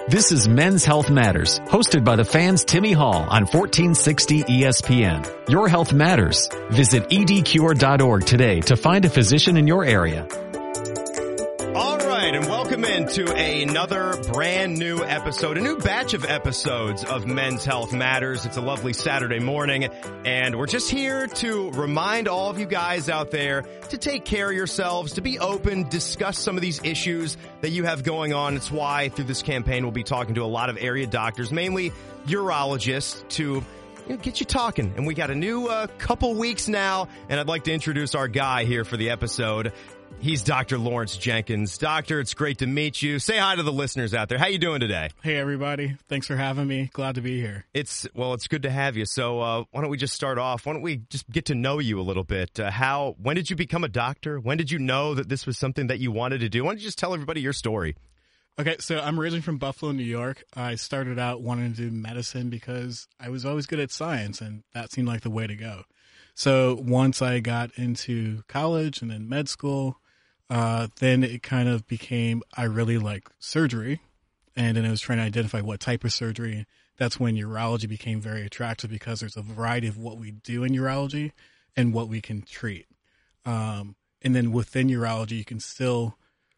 This is Men's Health Matters, hosted by the fans Timmy Hall on 1460 ESPN. Your health matters. Visit edcure.org today to find a physician in your area. All right, and welcome into another brand new episode, a new batch of episodes of Men's Health Matters. It's a lovely Saturday morning, and we're just here to remind all of you guys out there to take care of yourselves, to be open, discuss some of these issues that you have going on. It's why through this campaign we'll be talking to a lot of area doctors, mainly urologists, to get you talking. And we got a new couple weeks now, and I'd like to introduce our guy here for the episode. He's Dr. Lawrence Jenkins. Doctor, it's great to meet you. Say hi to the listeners out there. How you doing today? Hey, everybody. Thanks for having me. Glad to be here. It's good to have you. So why don't we just start off? Why don't we just get to know you a little bit? When did you become a doctor? When did you know that this was something that you wanted to do? Why don't you just tell everybody your story? Okay, so I'm originally from Buffalo, New York. I started out wanting to do medicine because I was always good at science, and that seemed like the way to go. So once I got into college and then med school, then it kind of became, I really like surgery, and then I was trying to identify what type of surgery. That's when urology became very attractive because there's a variety of what we do in urology and what we can treat. And then within urology, you can still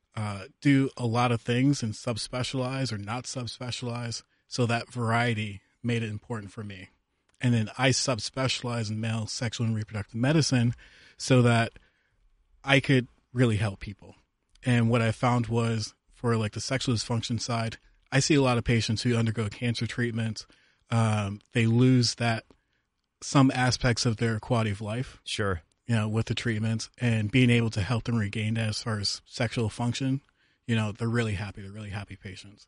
do a lot of things and subspecialize or not subspecialize. So that variety made it important for me. And then I subspecialize in male sexual and reproductive medicine so that I could really help people. And what I found was for like the sexual dysfunction side, I see a lot of patients who undergo cancer treatment. They lose some aspects of their quality of life. Sure. With the treatments, and being able to help them regain that as far as sexual function, they're really happy. They're really happy patients.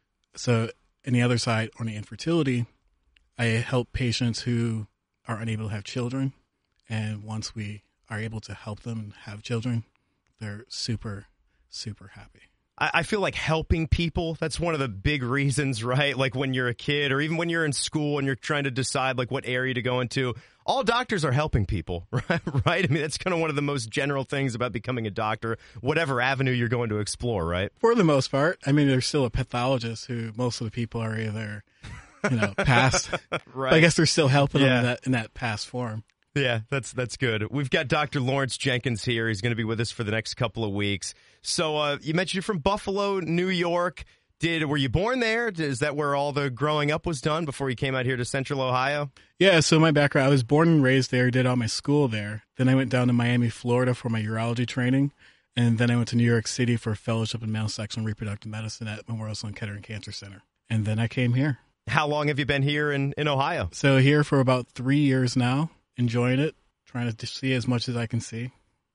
So on the other side, on the infertility, I help patients who are unable to have children. And once we are able to help them have children, they're super, super happy. I feel like helping people, that's one of the big reasons, right? Like when you're a kid or even when you're in school and you're trying to decide like what area to go into, all doctors are helping people, right? I mean, that's kind of one of the most general things about becoming a doctor, whatever avenue you're going to explore, right? For the most part. I mean, there's still a pathologist who most of the people are either, past. Right. I guess they're still helping them in that past form. Yeah, that's good. We've got Dr. Lawrence Jenkins here. He's going to be with us for the next couple of weeks. So you mentioned you're from Buffalo, New York. Were you born there? Is that where all the growing up was done before you came out here to Central Ohio? Yeah, so my background, I was born and raised there, did all my school there. Then I went down to Miami, Florida for my urology training. And then I went to New York City for a fellowship in male sexual and reproductive medicine at Memorial Sloan Kettering Cancer Center. And then I came here. How long have you been here in Ohio? So here for about 3 years now. Enjoying it, trying to see as much as I can see.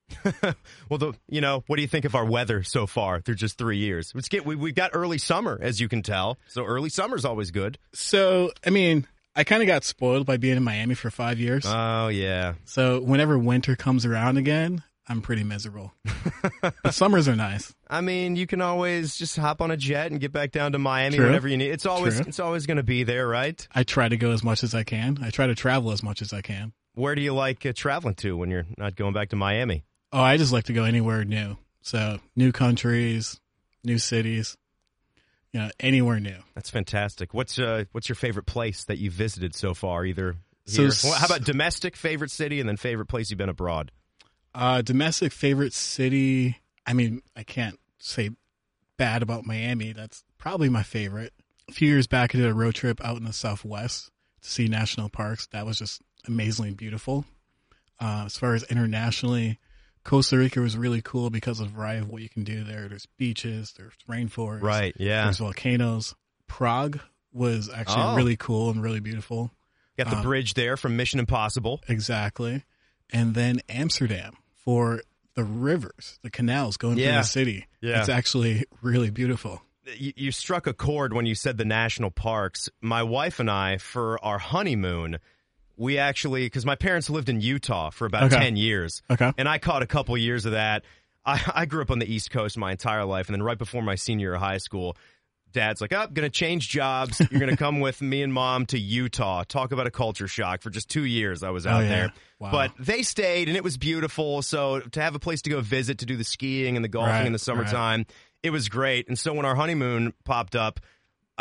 Well, what do you think of our weather so far through just 3 years? We've got early summer, as you can tell. So early summer's always good. So, I mean, I kind of got spoiled by being in Miami for 5 years. Oh, yeah. So whenever winter comes around again, I'm pretty miserable. But summers are nice. I mean, you can always just hop on a jet and get back down to Miami True. whenever you need. It's always going to be there, right? I try to go as much as I can. I try to travel as much as I can. Where do you like traveling to when you're not going back to Miami? Oh, I just like to go anywhere new. So new countries, new cities, anywhere new. That's fantastic. What's your favorite place that you've visited so far? Either here. How about domestic favorite city and then favorite place you've been abroad? Domestic favorite city. I mean, I can't say bad about Miami. That's probably my favorite. A few years back, I did a road trip out in the Southwest to see national parks. That was just amazingly beautiful. As far as internationally, Costa Rica was really cool because of the variety of what you can do there. There's beaches, there's rainforests, right? Yeah, there's volcanoes. Prague was actually really cool and really beautiful. Got the bridge there from Mission Impossible. Exactly. And then Amsterdam for the rivers, the canals going through the city. Yeah. It's actually really beautiful. You struck a chord when you said the national parks. My wife and I, for our honeymoon, we actually, because my parents lived in Utah for about 10 years. Okay. And I caught a couple years of that. I grew up on the East Coast my entire life, and then right before my senior year of high school, Dad's like, going to change jobs. You're going to come with me and Mom to Utah. Talk about a culture shock. For just 2 years I was out there. Wow. But they stayed, and it was beautiful. So to have a place to go visit, to do the skiing and the golfing in the summertime, it was great. And so when our honeymoon popped up,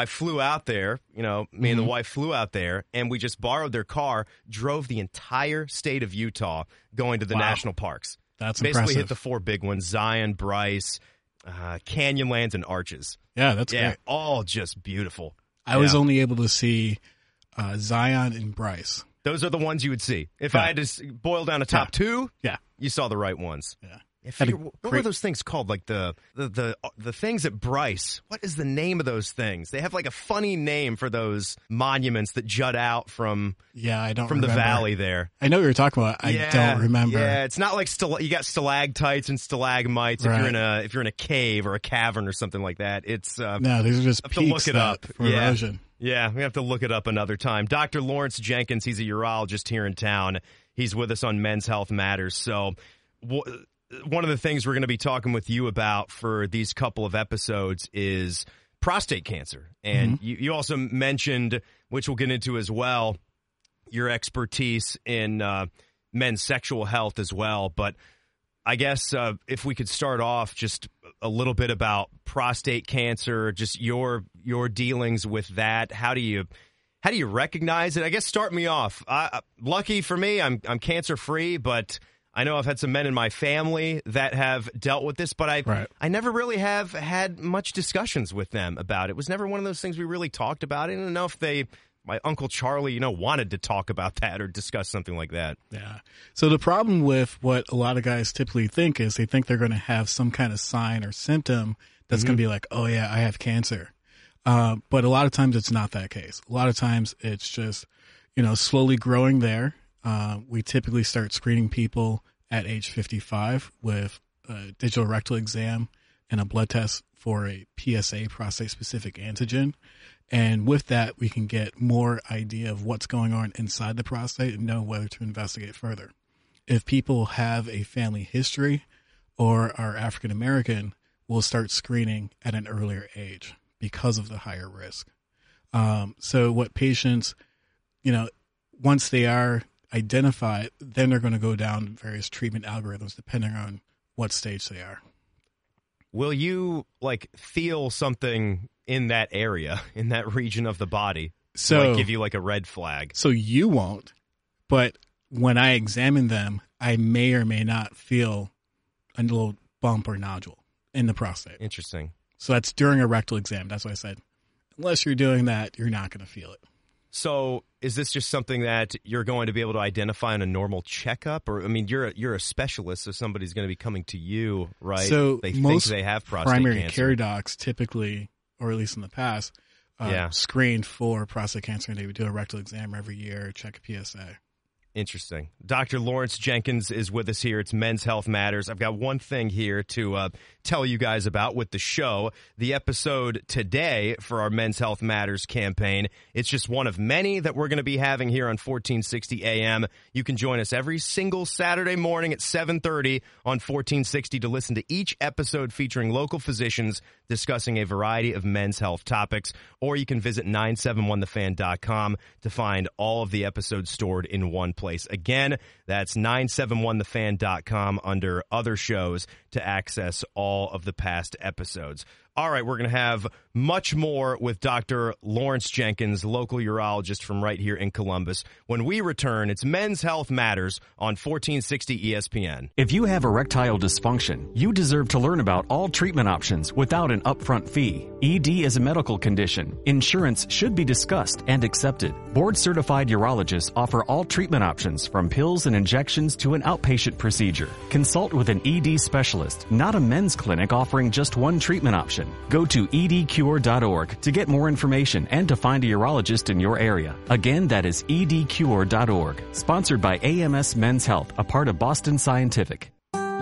I flew out there, me and the wife flew out there, and we just borrowed their car, drove the entire state of Utah going to the national parks. That's basically impressive. hit the 4 big ones: Zion, Bryce, Canyonlands, and Arches. Yeah, that's great. All just beautiful. I was only able to see Zion and Bryce. Those are the ones you would see. If I had to boil down a top 2, you saw the right ones. Yeah. What were those things called? Like the things at Bryce. What is the name of those things? They have like a funny name for those monuments that jut out from I don't from remember. the valley there. I know what you're talking about. I don't remember. Yeah, it's not like you got stalactites and stalagmites Right. if you're in a cave or a cavern or something like that. It's no, these are just have to look peaks it up. for erosion. Yeah, we have to look it up another time. Dr. Lawrence Jenkins, he's a urologist here in town. He's with us on Men's Health Matters. So one of the things we're going to be talking with you about for these couple of episodes is prostate cancer. And you also mentioned, which we'll get into as well, your expertise in men's sexual health as well. But I guess if we could start off just a little bit about prostate cancer, just your dealings with that. How do you recognize it? I guess start me off. Lucky for me, I'm cancer free, but I know I've had some men in my family that have dealt with this, but I never really have had much discussions with them about it. It was never one of those things we really talked about. I don't know if my Uncle Charlie, wanted to talk about that or discuss something like that. Yeah. So the problem with what a lot of guys typically think is they think they're going to have some kind of sign or symptom that's going to be like, oh yeah, I have cancer. But a lot of times it's not that case. A lot of times it's just, slowly growing there. We typically start screening people at age 55 with a digital rectal exam and a blood test for a PSA, prostate-specific antigen. And with that, we can get more idea of what's going on inside the prostate and know whether to investigate further. If people have a family history or are African American, we'll start screening at an earlier age because of the higher risk. So what patients, once they are identified, then they're going to go down various treatment algorithms depending on what stage they are. Will you feel something in that area, in that region of the body, so give you a red flag? So you won't, but when I examine them, I may or may not feel a little bump or nodule in the prostate. Interesting. So that's during a rectal exam. That's why I said, unless you're doing that, you're not going to feel it. So is this just something that you're going to be able to identify in a normal checkup? Or, you're a specialist, so somebody's going to be coming to you, right? So they most think they have prostate primary cancer. care docs typically, or at least in the past, screened for prostate cancer, and they would do a rectal exam every year, check a PSA. Interesting. Dr. Lawrence Jenkins is with us here. It's Men's Health Matters. I've got one thing here to tell you guys about with the show. The episode today for our Men's Health Matters campaign, it's just one of many that we're going to be having here on 1460 AM. You can join us every single Saturday morning at 7:30 on 1460 to listen to each episode featuring local physicians discussing a variety of men's health topics, or you can visit 971thefan.com to find all of the episodes stored in one place. Again, that's 971thefan.com under other shows to access all of the past episodes. All right, we're going to have much more with Dr. Lawrence Jenkins, local urologist from right here in Columbus. When we return, it's Men's Health Matters on 1460 ESPN. If you have erectile dysfunction, you deserve to learn about all treatment options without an upfront fee. ED is a medical condition. Insurance should be discussed and accepted. Board-certified urologists offer all treatment options from pills and injections to an outpatient procedure. Consult with an ED specialist, not a men's clinic offering just one treatment option. Go to edcure.org to get more information and to find a urologist in your area. Again, that is edcure.org. Sponsored by AMS Men's Health, a part of Boston Scientific.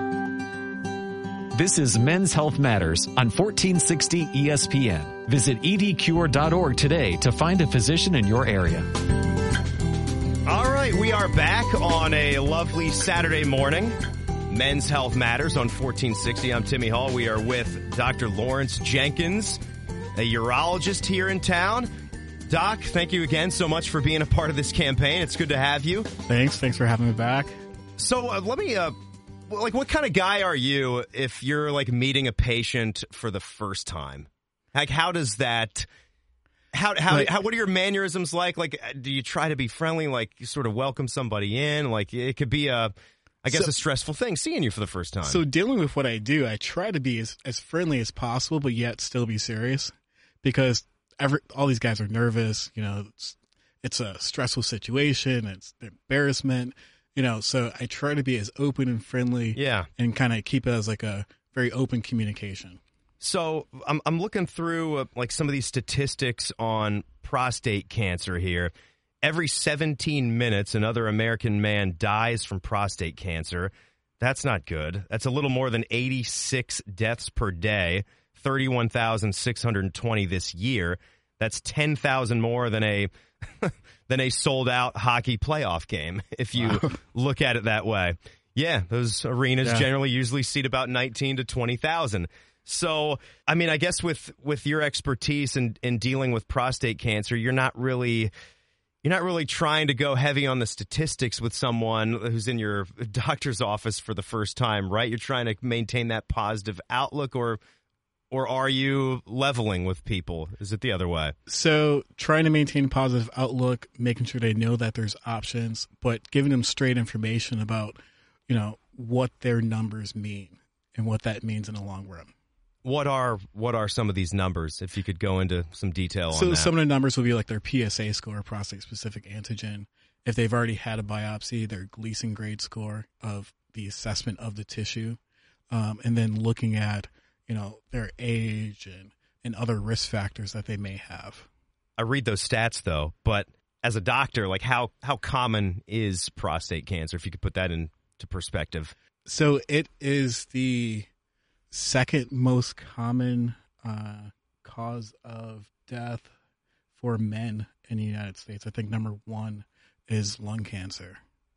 This is Men's Health Matters on 1460 ESPN. Visit edcure.org today to find a physician in your area. All right, we are back on a lovely Saturday morning. Men's Health Matters on 1460. I'm Timmy Hall. We are with Dr. Lawrence Jenkins, a urologist here in town. Doc, thank you again so much for being a part of this campaign. It's good to have you. Thanks for having me back. So let me, what kind of guy are you if you're meeting a patient for the first time? How does that How what are your mannerisms like? Like, do you try to be friendly? Like, you sort of welcome somebody in? Like, it could be a stressful thing seeing you for the first time. So dealing with what I do, I try to be as friendly as possible, but yet still be serious, because all these guys are nervous. You know, it's a stressful situation. It's embarrassment. You know, so I try to be as open and friendly. Yeah. And kind of keep it as like a very open communication. So I'm looking through like some of these statistics on prostate cancer here. Every 17 minutes, another American man dies from prostate cancer. That's not good. That's a little more than 86 deaths per day, 31,620 this year. That's 10,000 more than a sold-out hockey playoff game, if you look at it that way. Yeah, those arenas generally usually seat about 19 to 20,000. So, I mean, I guess with your expertise in dealing with prostate cancer, you're not really trying to go heavy on the statistics with someone who's in your doctor's office for the first time, right? You're trying to maintain that positive outlook, or are you leveling with people? Is it the other way? So trying to maintain a positive outlook, making sure they know that there's options, but giving them straight information about, you know, what their numbers mean and what that means in the long run. What are some of these numbers, if you could go into some detail on that? So some of the numbers will be like their PSA score, prostate-specific antigen. If they've already had a biopsy, their Gleason grade score of the assessment of the tissue, and then looking at, you know, their age and other risk factors that they may have. I read those stats, though, but as a doctor, like how common is prostate cancer, if you could put that into perspective? So it is the second most common cause of death for men in the United States. I think number one is lung cancer.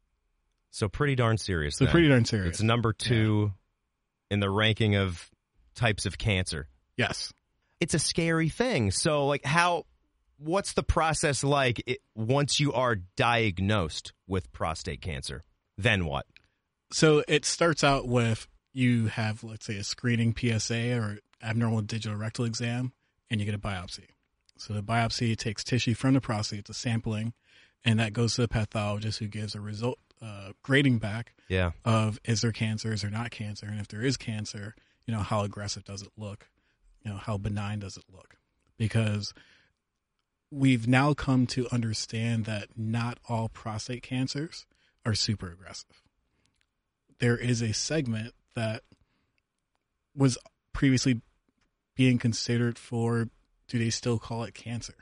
So pretty darn serious. So pretty darn serious. It's number two in the ranking of types of cancer. Yes. It's a scary thing. So like what's the process like once you are diagnosed with prostate cancer? Then what? So it starts out with, you have, let's say, a screening PSA or abnormal digital rectal exam, and you get a biopsy. So the biopsy takes tissue from the prostate, it's a sampling, and that goes to the pathologist, who gives a result grading back of, is there cancer, is there not cancer, and if there is cancer, you know, how aggressive does it look? You know, how benign does it look? Because we've now come to understand that not all prostate cancers are super aggressive. There is a segment that was previously being considered for, do they still call it cancer?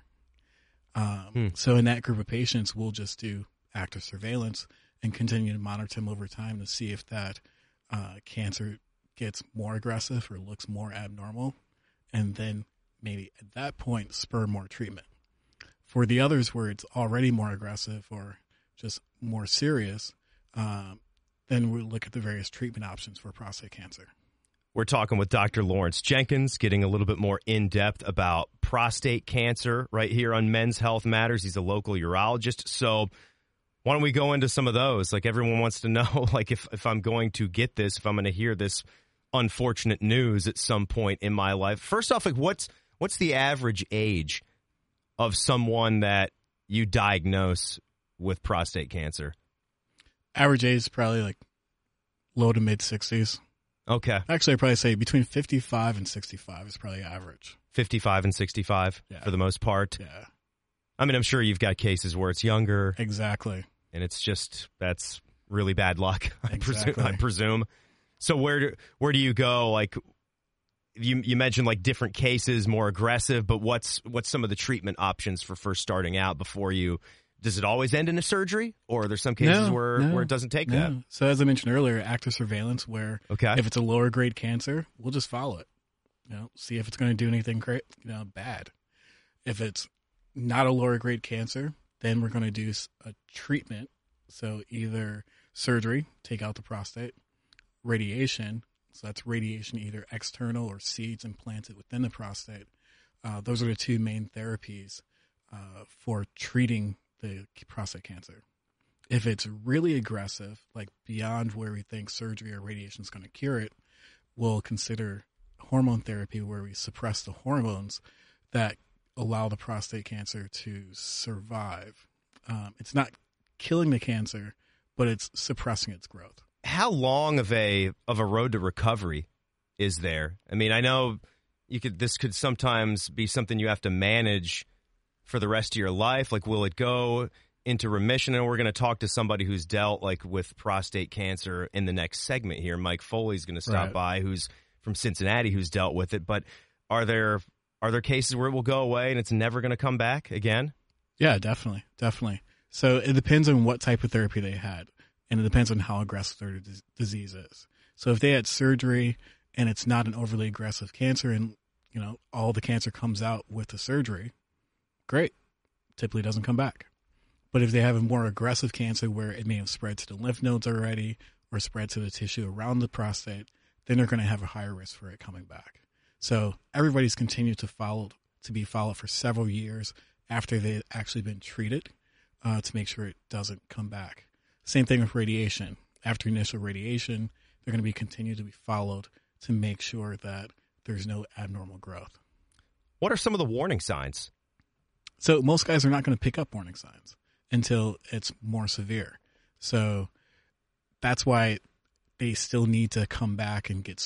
So in that group of patients, we'll just do active surveillance and continue to monitor them over time to see if that cancer gets more aggressive or looks more abnormal, and then maybe at that point spur more treatment. For the others where it's already more aggressive or just more serious, then we'll look at the various treatment options for prostate cancer. We're talking with Dr. Lawrence Jenkins, getting a little bit more in-depth about prostate cancer right here on Men's Health Matters. He's a local urologist. So why don't we go into some of those? Like, everyone wants to know, like, if I'm going to get this, if I'm going to hear this unfortunate news at some point in my life. First off, like, what's the average age of someone that you diagnose with prostate cancer? Average age is probably like low to mid 60s. Okay. Actually, I'd probably say between 55 and 65 is probably average. 55 and 65 for the most part? Yeah. I mean, I'm sure you've got cases where it's younger. Exactly. And it's just, that's really bad luck, I presume. So where do you go? Like, you mentioned like different cases, more aggressive, but what's some of the treatment options for first starting out before you... Does it always end in a surgery, or are there some cases where it doesn't take that? So as I mentioned earlier, active surveillance, where if it's a lower grade cancer, we'll just follow it. You know, see if it's going to do anything bad. If it's not a lower grade cancer, then we're going to do a treatment. So either surgery, take out the prostate, radiation. So that's radiation, either external or seeds implanted within the prostate. Those are the two main therapies for treating the prostate cancer. If it's really aggressive, like beyond where we think surgery or radiation is going to cure it, we'll consider hormone therapy, where we suppress the hormones that allow the prostate cancer to survive. It's not killing the cancer, but it's suppressing its growth. How long of a road to recovery is there? I mean, I know this could sometimes be something you have to manage for the rest of your life. Like, will it go into remission? And we're going to talk to somebody who's dealt with prostate cancer in the next segment here. Mike Foley's going to stop by, who's from Cincinnati, who's dealt with it. But are there cases where it will go away and it's never going to come back again? Yeah, definitely. So it depends on what type of therapy they had, and it depends on how aggressive their disease is. So if they had surgery and it's not an overly aggressive cancer, and all the cancer comes out with the surgery, great. Typically doesn't come back. But if they have a more aggressive cancer where it may have spread to the lymph nodes already or spread to the tissue around the prostate, then they're going to have a higher risk for it coming back. So everybody's continued to be followed for several years after they've actually been treated to make sure it doesn't come back. Same thing with radiation. After initial radiation, they're going to be continued to be followed to make sure that there's no abnormal growth. What are some of the warning signs? So most guys are not going to pick up warning signs until it's more severe. So that's why they still need to come back and get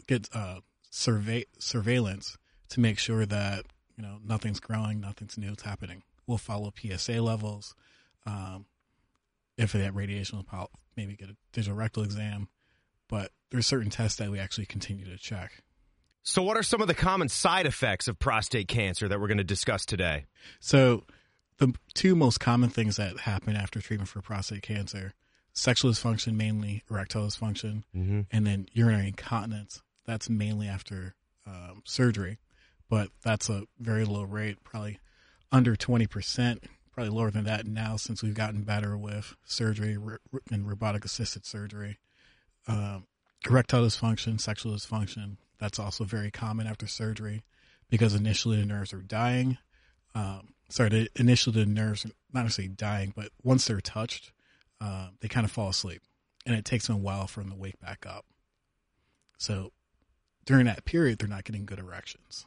surveillance to make sure that nothing's growing, nothing's new is happening. We'll follow PSA levels. If they have radiation, we'll maybe get a digital rectal exam. But there's certain tests that we actually continue to check. So what are some of the common side effects of prostate cancer that we're going to discuss today? So the two most common things that happen after treatment for prostate cancer, sexual dysfunction, mainly erectile dysfunction, and then urinary incontinence. That's mainly after surgery, but that's a very low rate, probably under 20%, probably lower than that now since we've gotten better with surgery and robotic-assisted surgery. Erectile dysfunction, sexual dysfunction, that's also very common after surgery because initially the nerves are dying. Initially the nerves are not necessarily dying, but once they're touched, they kind of fall asleep, and it takes them a while for them to wake back up. So during that period, they're not getting good erections.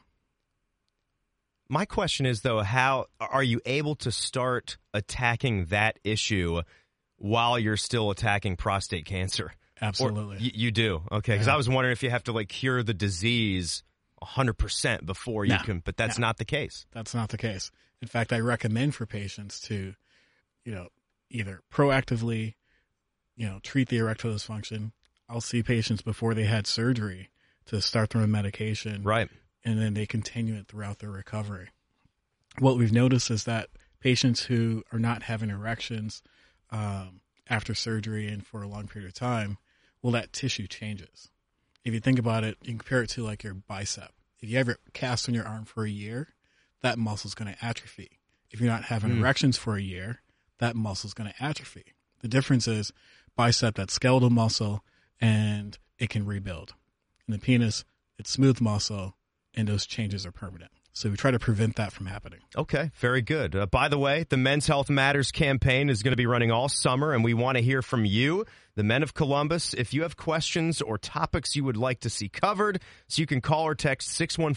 My question is, though, how are you able to start attacking that issue while you're still attacking prostate cancer? Absolutely. You do? Okay, because I was wondering if you have to cure the disease 100% before you can, but that's not the case. That's not the case. In fact, I recommend for patients to, either proactively, treat the erectile dysfunction. I'll see patients before they had surgery to start them on medication. Right. And then they continue it throughout their recovery. What we've noticed is that patients who are not having erections after surgery and for a long period of time, that tissue changes. If you think about it, you can compare it to your bicep. If you have your cast on your arm for a year, that muscle is going to atrophy. If you're not having erections for a year, that muscle is going to atrophy. The difference is bicep, that's skeletal muscle, and it can rebuild. In the penis, it's smooth muscle, and those changes are permanent. So we try to prevent that from happening. Okay, very good. By the way, the Men's Health Matters campaign is going to be running all summer, and we want to hear from you, the men of Columbus. If you have questions or topics you would like to see covered, so you can call or text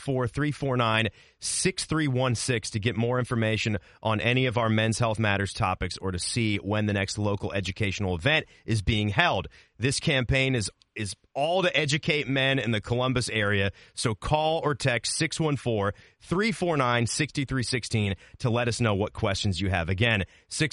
614-349-6316 to get more information on any of our Men's Health Matters topics or to see when the next local educational event is being held. This campaign is all to educate men in the Columbus area. So call or text 614-349-6316 to let us know what questions you have. Again,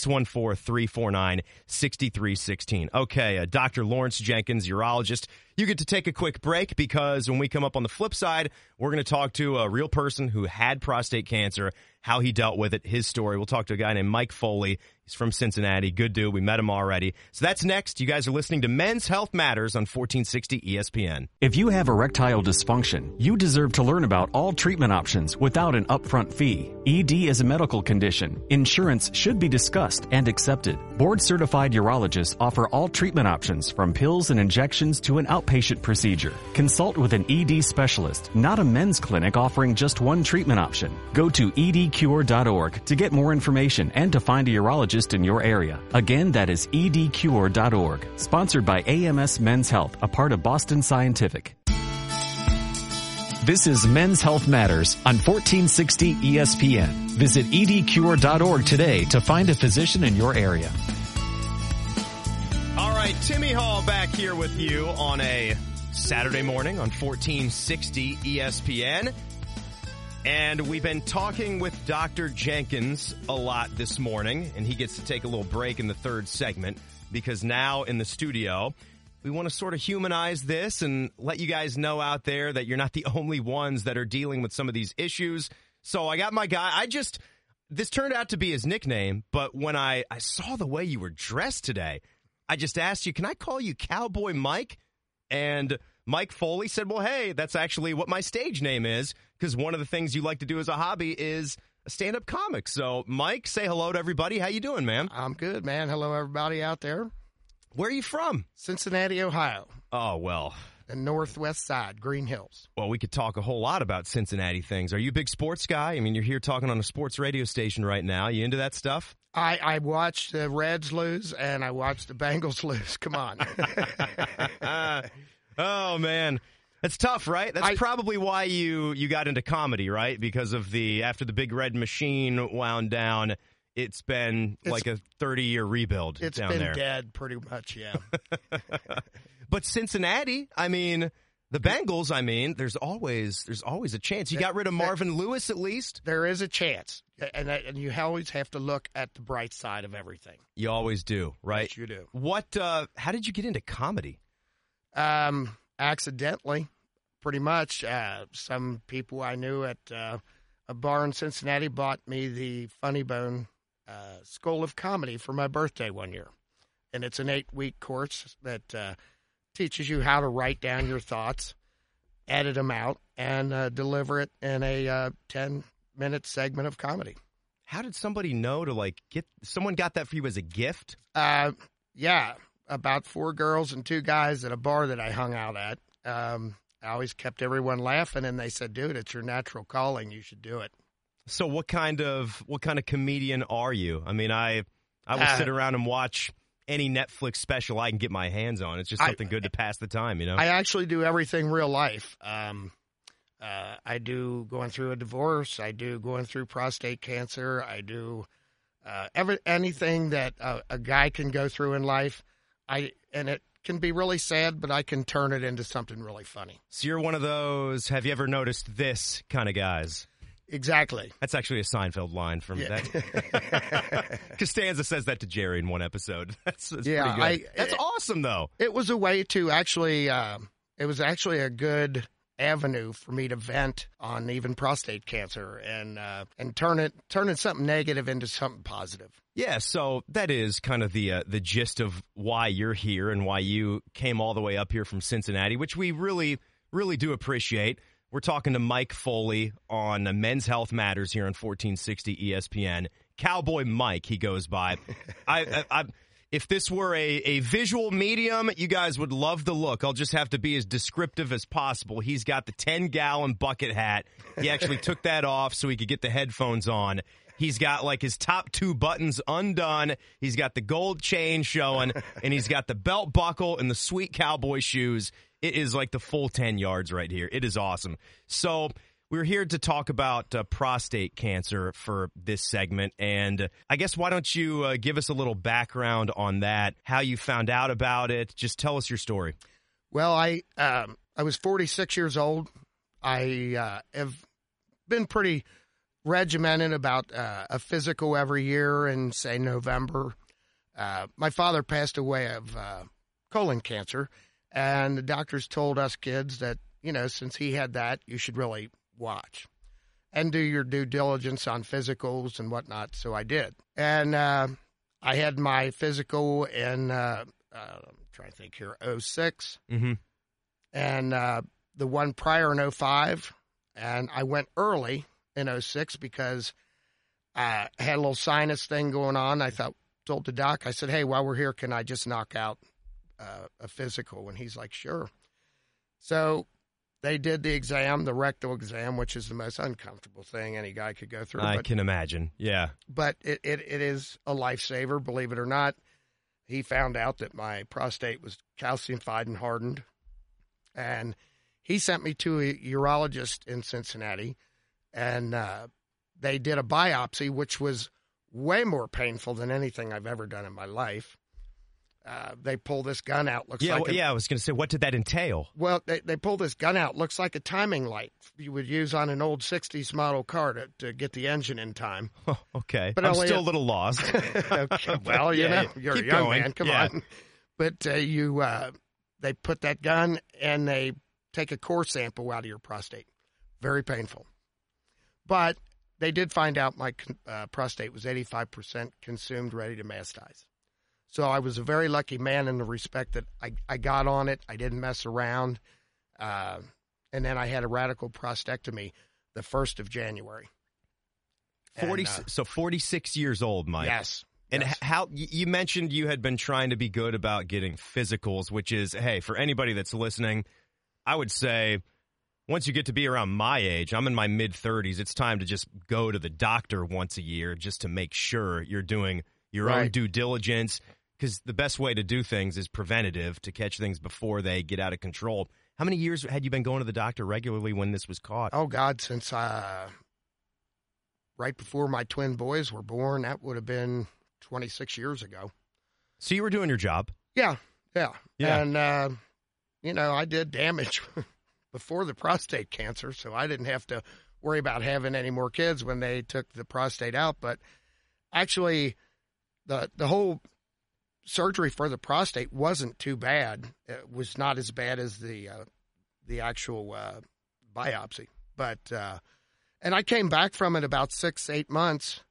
614-349-6316. Okay, Dr. Lawrence Jenkins, urologist. You get to take a quick break because when we come up on the flip side, we're going to talk to a real person who had prostate cancer, how he dealt with it, his story. We'll talk to a guy named Mike Foley. He's from Cincinnati. Good dude. We met him already. So that's next. You guys are listening to Men's Health Matters on 1460 ESPN. If you have erectile dysfunction, you deserve to learn about all treatment options without an upfront fee. ED is a medical condition. Insurance should be discussed and accepted. Board-certified urologists offer all treatment options from pills and injections to an outpatient procedure. Consult with an ED specialist, not a men's clinic offering just one treatment option. Go to edcure.org to get more information and to find a urologist in your area. Again, that is edcure.org. Sponsored by AMS Men's Health, a part of Boston Scientific. This is Men's Health Matters on 1460 ESPN. Visit edcure.org today to find a physician in your area. All right, Timmy Hall back here with you on a Saturday morning on 1460 ESPN. And we've been talking with Dr. Jenkins a lot this morning, and he gets to take a little break in the third segment because now in the studio, we want to sort of humanize this and let you guys know out there that you're not the only ones that are dealing with some of these issues. So I got my guy. This turned out to be his nickname, but when I saw the way you were dressed today, I just asked you, can I call you Cowboy Mike? And Mike Foley said, well, hey, that's actually what my stage name is, because one of the things you like to do as a hobby is a stand-up comic. So, Mike, say hello to everybody. How you doing, man? I'm good, man. Hello, everybody out there. Where are you from? Cincinnati, Ohio. Oh, well. The northwest side, Green Hills. Well, we could talk a whole lot about Cincinnati things. Are you a big sports guy? I mean, you're here talking on a sports radio station right now. You into that stuff? I watched the Reds lose, and I watched the Bengals lose. Come on. Oh, man. That's tough, right? That's probably why you got into comedy, right? Because of after the Big Red Machine wound down, it's been like a 30-year rebuild down there. It's been dead pretty much, yeah. But Cincinnati, I mean, the Bengals, I mean, there's always a chance. You got rid of Marvin Lewis at least? There is a chance. And you always have to look at the bright side of everything. You always do, right? Yes, you do. How did you get into comedy? Accidentally, pretty much. Some people I knew at a bar in Cincinnati bought me the Funny Bone School of Comedy for my birthday one year. And it's an 8-week course that teaches you how to write down your thoughts, edit them out, and deliver it in a 10-minute segment of comedy. How did somebody know to someone got that for you as a gift? Yeah, about 4 girls and 2 guys at a bar that I hung out at. I always kept everyone laughing, and they said, dude, it's your natural calling. You should do it. So what kind of comedian are you? I mean, I will sit around and watch any Netflix special I can get my hands on. It's just something good to pass the time, you know? I actually do everything real life. I do going through a divorce. I do going through prostate cancer. I do anything that a guy can go through in life. And it can be really sad, but I can turn it into something really funny. So you're one of those, have you ever noticed this kind of guys? Exactly. That's actually a Seinfeld line from that. Costanza says that to Jerry in one episode. That's pretty good. That's awesome, though. It was a way to actually, it was actually a good avenue for me to vent on even prostate cancer and turning something negative into something positive. Yeah, so that is kind of the gist of why you're here and why you came all the way up here from Cincinnati, which we really, really do appreciate. We're talking to Mike Foley on Men's Health Matters here on 1460 ESPN. Cowboy Mike, he goes by. If this were a visual medium, you guys would love the look. I'll just have to be as descriptive as possible. He's got the 10-gallon bucket hat. He actually took that off so he could get the headphones on. He's got like his top 2 buttons undone. He's got the gold chain showing, and he's got the belt buckle and the sweet cowboy shoes. It is like the full 10 yards right here. It is awesome. So we're here to talk about prostate cancer for this segment, and I guess why don't you give us a little background on that, how you found out about it. Just tell us your story. Well, I was 46 years old. I have been pretty regimented about a physical every year in, say, November. My father passed away of colon cancer, and the doctors told us kids that, since he had that, you should really watch and do your due diligence on physicals and whatnot. So I did. And I had my physical in, I'm trying to think here, 06. Mm-hmm. And the one prior in 05. And I went early in 06 because I had a little sinus thing going on. I told the doc, I said, hey, while we're here, can I just knock out a physical? And he's like, sure. So they did the exam, the rectal exam, which is the most uncomfortable thing any guy could go through. I can imagine, yeah. But it is a lifesaver, believe it or not. He found out that my prostate was calcified and hardened, and he sent me to a urologist in Cincinnati, and they did a biopsy, which was way more painful than anything I've ever done in my life. They pull this gun out. I was going to say, what did that entail? Well, they pull this gun out. Looks like a timing light you would use on an old 60s model car to get the engine in in Oh, okay. But I'm still a little lost. Okay, well, you're a young man. Come on. But they put that gun and they take a core sample out of your prostate. Very painful. But they did find out my prostate was 85% consumed, ready to masticize. So I was a very lucky man in the respect that I got on it. I didn't mess around. And then I had a radical prostatectomy the 1st of January. 46 years old, Mike. Yes. And how you mentioned you had been trying to be good about getting physicals, which is, hey, for anybody that's listening, I would say once you get to be around my age, I'm in my mid-30s, it's time to just go to the doctor once a year just to make sure you're doing your own due diligence, because the best way to do things is preventative, to catch things before they get out of control. How many years had you been going to the doctor regularly when this was caught? Oh, God, since right before my twin boys were born. That would have been 26 years ago. So you were doing your job? Yeah. And, I did damage before the prostate cancer, so I didn't have to worry about having any more kids when they took the prostate out. But actually, the whole surgery for the prostate wasn't too bad. It was not as bad as the actual biopsy. But and I came back from it about 6-8 months.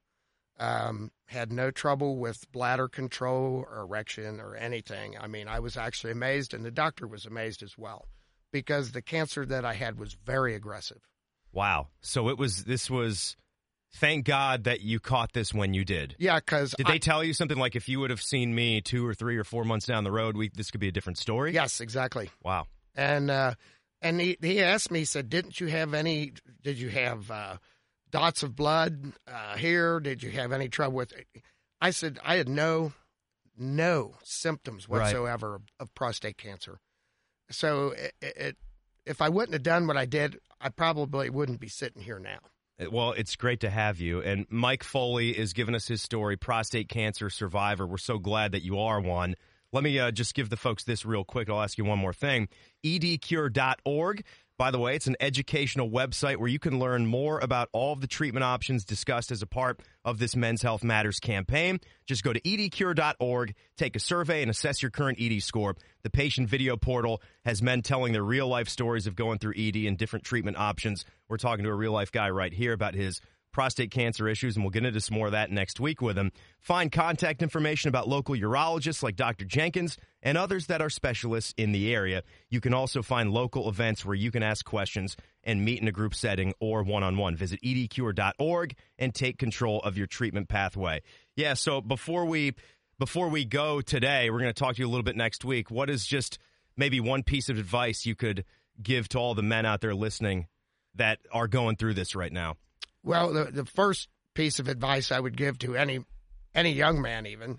Had no trouble with bladder control or erection or anything. I mean, I was actually amazed, and the doctor was amazed as well, because the cancer that I had was very aggressive. Wow. So this was, thank God that you caught this when you did. Yeah, because... Did they tell you something like, if you would have seen me 2 or 3 or 4 months down the road, this could be a different story? Yes, exactly. Wow. And he asked me, he said, did you have dots of blood here? Did you have any trouble with it? I said, I had no symptoms whatsoever of prostate cancer. So if I wouldn't have done what I did, I probably wouldn't be sitting here now. Well, it's great to have you. And Mike Foley is giving us his story, prostate cancer survivor. We're so glad that you are one. Let me just give the folks this real quick. I'll ask you one more thing. edcure.org. By the way, it's an educational website where you can learn more about all of the treatment options discussed as a part of this Men's Health Matters campaign. Just go to edcure.org, take a survey, and assess your current ED score. The patient video portal has men telling their real-life stories of going through ED and different treatment options. We're talking to a real-life guy right here about his prostate cancer issues, and we'll get into some more of that next week with him. Find contact information about local urologists like Dr. Jenkins and others that are specialists in the area. You can also find local events where you can ask questions and meet in a group setting or one-on-one. Visit edcure.org and take control of your treatment pathway. Yeah, so before we go today, we're going to talk to you a little bit next week. What is just maybe one piece of advice you could give to all the men out there listening that are going through this right now? Well, the first piece of advice I would give to any young man, even,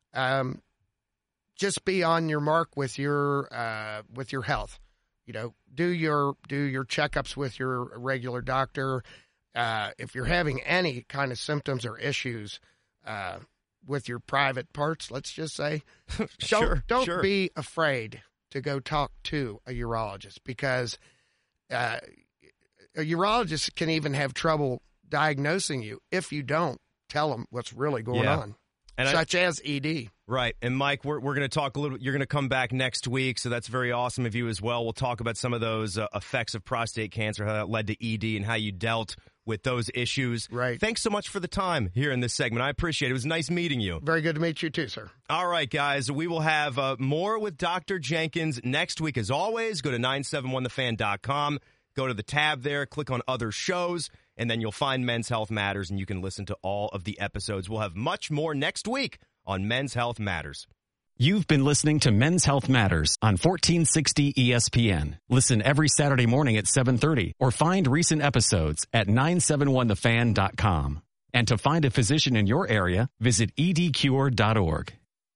just be on your mark with your health. You know, do your checkups with your regular doctor. If you're having any kind of symptoms or issues with your private parts, let's just say, don't be afraid to go talk to a urologist, because a urologist can even have trouble diagnosing you if you don't tell them what's really going on, such as ED. Right. And Mike, we're going to talk a little. You're going to come back next week, so that's very awesome of you as well. We'll talk about some of those effects of prostate cancer, how that led to ED, and how you dealt with those issues. Right. Thanks so much for the time here in this segment. I appreciate it. It was nice meeting you. Very good to meet you too, sir. All right, guys. We will have more with Dr. Jenkins next week. As always, go to 971thefan.com. Go to the tab there, click on other shows, and then you'll find Men's Health Matters, and you can listen to all of the episodes. We'll have much more next week on Men's Health Matters. You've been listening to Men's Health Matters on 1460 ESPN. Listen every Saturday morning at 7:30 or find recent episodes at 971thefan.com. And to find a physician in your area, visit edcure.org.